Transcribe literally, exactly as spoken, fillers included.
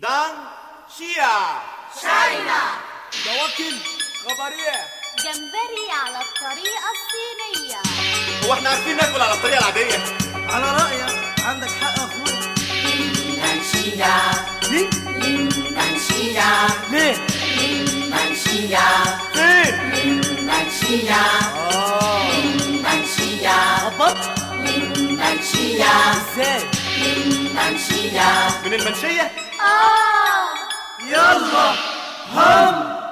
دان شيا شاينا دواكن خبرية جمبري على الطريقة الصينية. هو احنا عارفين ناكل على الطريقة العادية؟ على رأيك عندك حق يا اخويا. لينغانشيا مين؟ لينغانشيا ليه؟ لينغانشيا فين؟ لينغانشيا اه لينغانشيا غبط؟ لينغانشيا ازاي؟ لينغانشيا من المنشية؟ آه يلا هم